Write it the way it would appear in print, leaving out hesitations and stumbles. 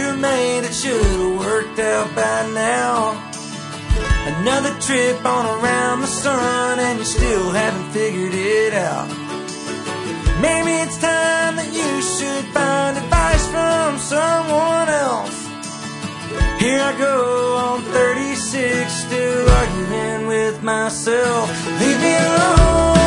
you made, it should've worked out by now. Another trip on around the sun, and you still haven't figured it out. Maybe it's time that you should find advice from someone else. Here I go on 36, still arguing with myself. Leave me alone.